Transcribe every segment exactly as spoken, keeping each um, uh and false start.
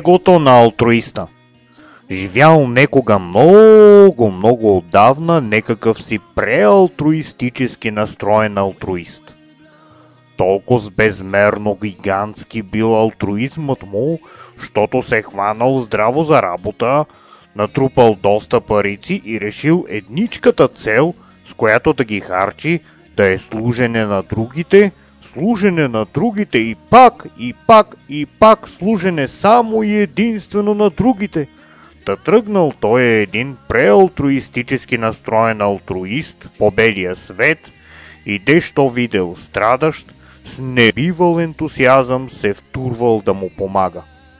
егото на алтруиста. Живял некога много, много отдавна некакъв си преалтруистически настроен алтруист. Толкова безмерно гигантски бил алтруизмът му, щото се хванал здраво за работа, натрупал доста парици и решил едничката цел, с която да ги харчи, да е служене на другите, служене на другите и пак, и пак, и пак служене само и единствено на другите. Та тръгнал той е един преалтруистически настроен алтруист по белия свет и дещо видел страдащ, с небивал ентусиазъм се втурвал да му помага.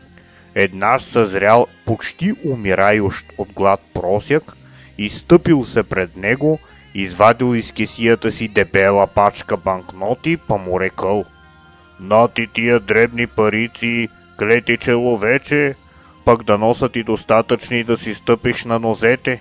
Еднаш съзрял почти умирающ от глад просяк, изстъпил се пред него, извадил из кесията си дебела пачка банкноти, па му рекъл: „На ти тия дребни парици, клети човече, пък да носят и достатъчни да си стъпиш на нозете."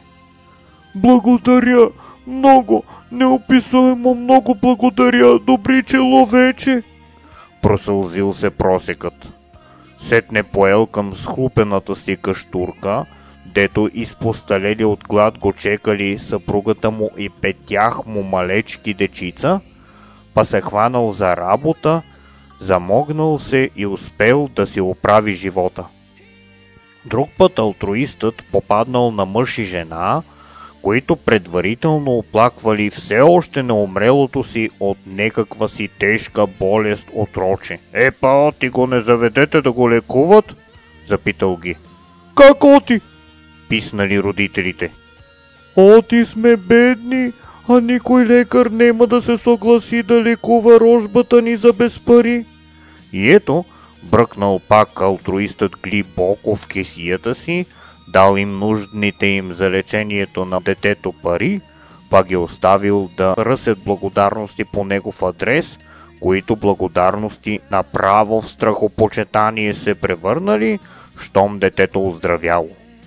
„Благодаря много, неописуемо много благодаря, добри човече," просълзил се просекът. Сетне поел към схлупената си каштурка, дето изпосталели от глад го чекали съпругата му и петях му малечки дечица, па се хванал за работа, замогнал се и успел да си оправи живота. Друг път алтруистът попаднал на мъж и жена, които предварително оплаквали все още неумрелото си от некаква си тежка болест отроче. „Е, па оти го не заведете да го лекуват?" запитал ги. „Как оти?" писнали родителите. „Оти сме бедни, а никой лекар нема да се съгласи да лекува рожбата ни за без пари." И ето, бръкнал пак алтруистът глибоко в кесията си, дал им нуждните им за лечението на детето пари, па ги оставил да ръсят благодарности по негов адрес, които благодарности направо в страхопочитание се превърнали, щом детето оздравяло.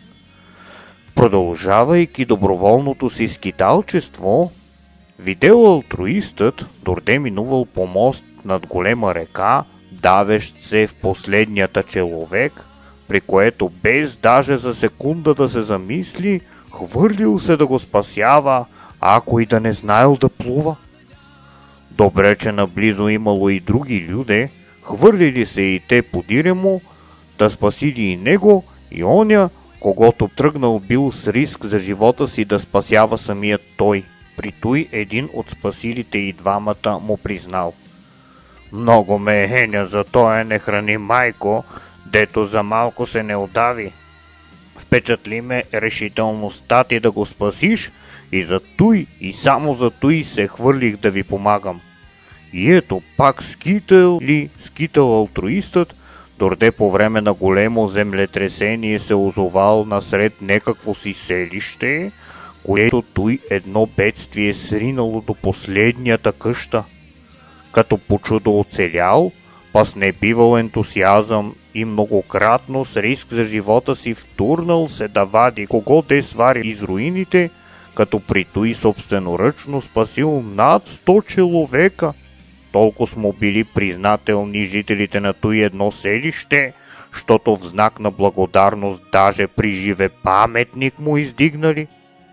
Продължавайки доброволното си скиталчество, видел алтруистът, дорде минувал по мост над голема река, давещ се в последнията човек, при което без даже за секунда да се замисли, хвърлил се да го спасява, ако и да не знаел да плува. Добре, че наблизо имало и други люде, хвърлили се и те подире му, да спасили и него, и оня, когото тръгнал бил с риск за живота си да спасява самият той. При той един от спасилите и двамата му признал: „Много ме е хеня за тоя не храни майко, дето за малко се не удави. Впечатли ме решителността ти да го спасиш и за той и само за той се хвърлих да ви помагам." И ето пак скитал ли скитал алтруистът, дорде по време на големо землетресение се озовал насред некакво си селище, което той едно бедствие сринало до последнята къща. Като по чудо оцелял, па с небивал ентусиазъм и многократно с риск за живота си втурнал се да вади кого де свари из руините, като при той собственоръчно спасил над сто човека. Толкова смо били признателни жителите на той едно селище, щото в знак на благодарност даже при живе паметник му издигнали.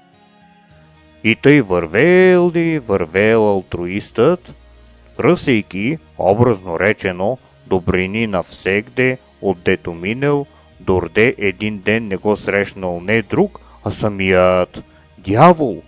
И тъй вървел ли, вървел алтруистът, ръсейки, образно речено, добрини навсегде, отдето минел, дорде един ден не го срещнал не друг, а самият дявол.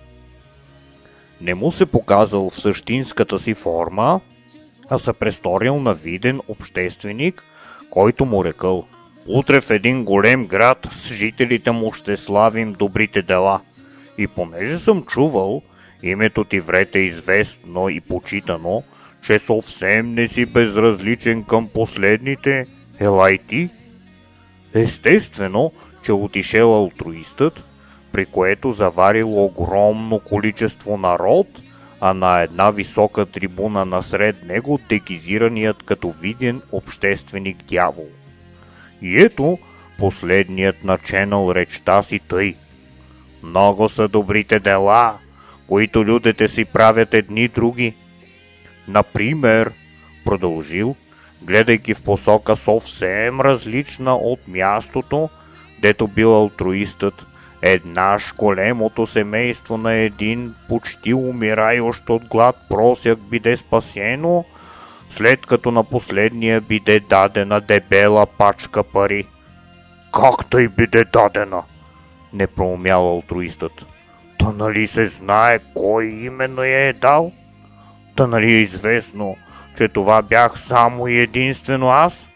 Не му се показал в същинската си форма, а се престорил на виден общественик, който му рекъл: „Утре в един голем град с жителите му ще славим добрите дела. И понеже съм чувал, името ти вред е известно и почитано, че съвсем не си безразличен към последните, елай ти." Естествено, че отишел алтруистът, при което заварил огромно количество народ, а на една висока трибуна насред него дегизираният като виден общественик дявол. И ето последният наченал речта си тъй: „Много са добрите дела, които людите си правят едни други. Например," продължил, гледайки в посока съвсем различна от мястото, дето бил алтруистът, еднаш големото семейство на един почти умирающ от глад просяк биде спасено, след като на последния биде дадена дебела пачка пари. Как тъй биде дадена? Не проумял алтруистът. Та нали се знае кой именно я е дал? Та нали е известно, че това бях само и единствено аз?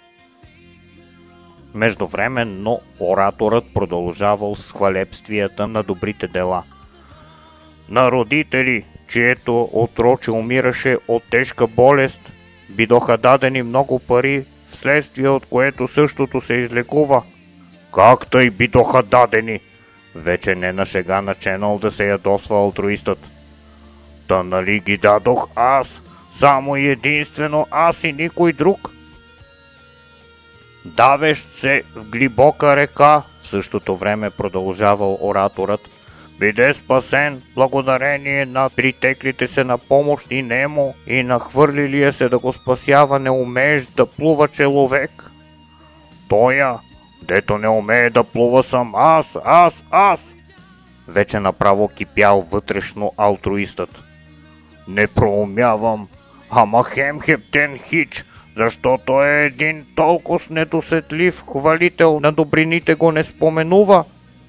Междувременно ораторът продължавал с хвалебствията на добрите дела. На родители, чието отроче умираше от тежка болест, бидоха дадени много пари, вследствие от което същото се излекува. Как тъй бидоха дадени? Вече не на шега начинал да се ядосва алтруистът. Та нали ги дадох аз, само и единствено аз и никой друг? Давещ се в глибока река, в същото време продължавал ораторът, биде спасен благодарение на притеклите се на помощ и немо и нахвърлилия се да го спасява не умееш да плува човек. Тоя, дето не умее да плува съм аз, аз, аз. Вече направо кипял вътрешно алтруистът. Не проумявам, ама хем хептен хич, защото е един толкова недосетлив хвалител на добрините го не споменува.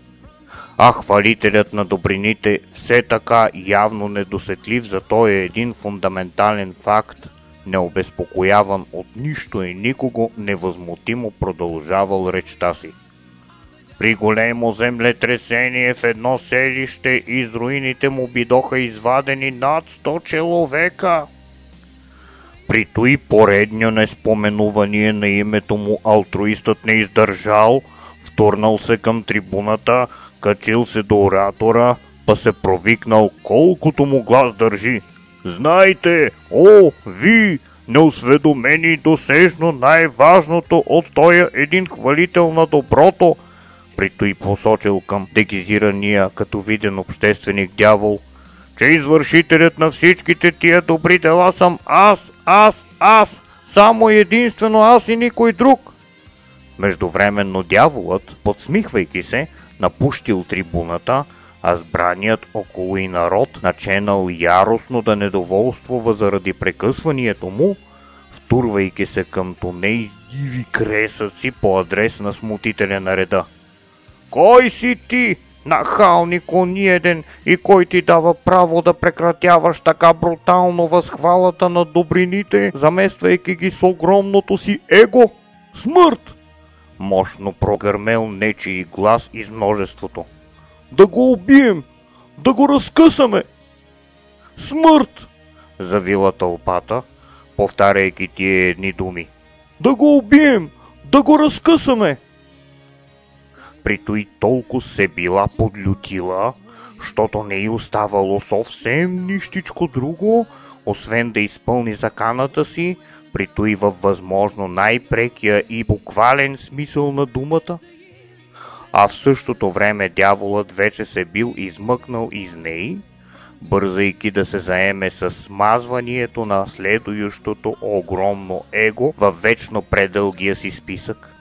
А хвалителят на добрините все така явно недосетлив, зато е един фундаментален факт, необезпокояван от нищо и никого, невъзмутимо продължавал речта си. При големо землетресение в едно селище из руините му бидоха извадени над сто човека. При той поредния неспоменувание на името му алтруистът не издържал, втурнал се към трибуната, качил се до оратора, па се провикнал колкото му глас държи. Знайте, о, ви, неосведомени досежно най-важното от тоя един хвалител на доброто, при той посочил към дегизирания като виден общественик дявол, че извършителят на всичките тия добри дела съм аз, аз, аз, само единствено аз и никой друг. Междувременно дяволът, подсмихвайки се, напущил трибуната, а сбраният около и народ наченал яростно да недоволствува заради прекъсването му, втурвайки се към тоне с диви кресъци по адрес на смутителя на реда. Кой си ти, нахалник униеден, и кой ти дава право да прекратяваш така брутално възхвалата на добрините, замествайки ги с огромното си его? Смърт! Мощно прогърмел нечий глас из множеството. Да го убием! Да го разкъсаме! Смърт! Завила тълпата, повтаряйки тия едни думи. Да го убием! Да го разкъсаме! При той толкова се била подлютила, щото не й оставало съвсем нищичко друго, освен да изпълни заканата си, при той във възможно най-прекия и буквален смисъл на думата. А в същото време дяволът вече се бил измъкнал из неи, бързайки да се заеме с смазванието на следующото огромно его във вечно предългия си списък.